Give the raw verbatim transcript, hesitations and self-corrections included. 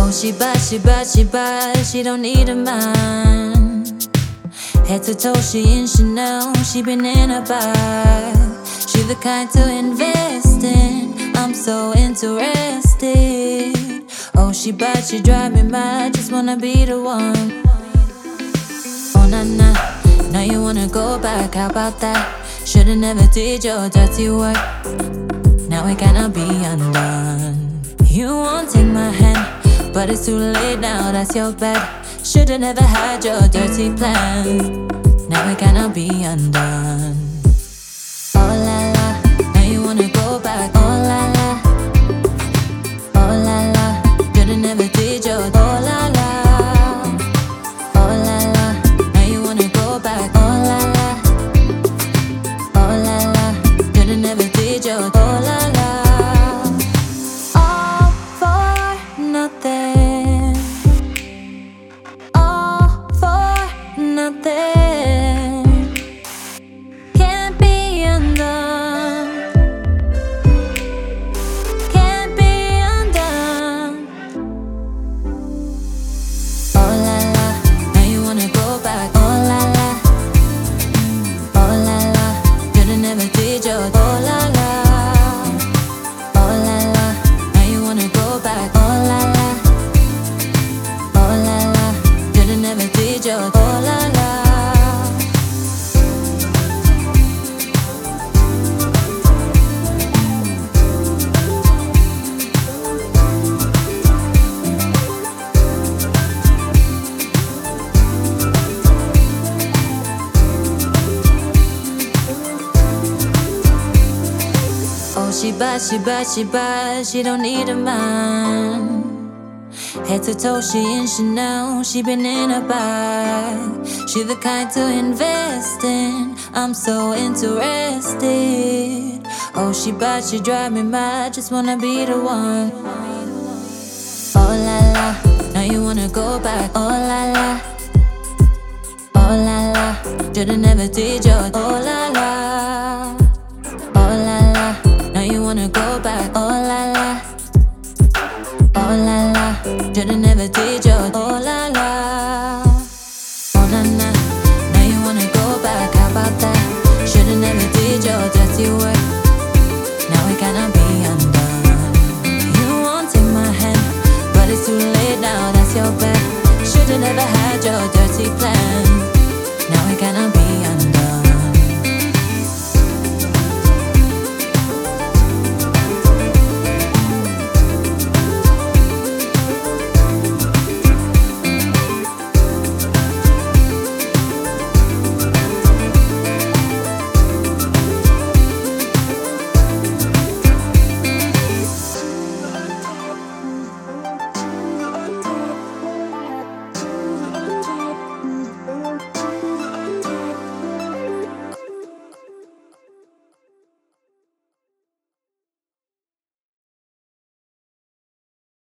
Oh, she bad, she bad, she bad, she don't need a man. Head to toe, she in Chanel, she been in a bag. She the kind to invest in, I'm so interested. Oh, she bad, she drive me mad, just wanna be the one. Oh, na na, now you wanna go back, how about that? Should've never did your dirty work, now it cannot be undone. You won't take my hand, but it's too late now, that's your bad. Should've never had your dirty plan, now it cannot be undone. Oh la la, now you wanna go back. Oh la la, oh la la, should've never did your. Oh la la, oh la la, now you wanna go back. Oh la la, oh la la, should've never did your. Oh la la, all for nothing, all for nothing, can't be undone, can't be undone. Oh la la, now you wanna go back. Oh la la, oh la la, should've never did your. Oh la la, oh la la, now you wanna go back. Oh la la, oh la la, should've never did your. Oh la la. Oh, she bad, she bad, she bad, she don't need a man. Head to toe, she in Chanel, she been in a bag. She the kind to invest in, I'm so interested. Oh, she bad, she drive me mad, just wanna be the one. Oh la la, now you wanna go back. Oh la la, oh la la, should've never did your. Oh la la, oh la la, now you wanna go back. Oh la la, oh la la, should've never did your.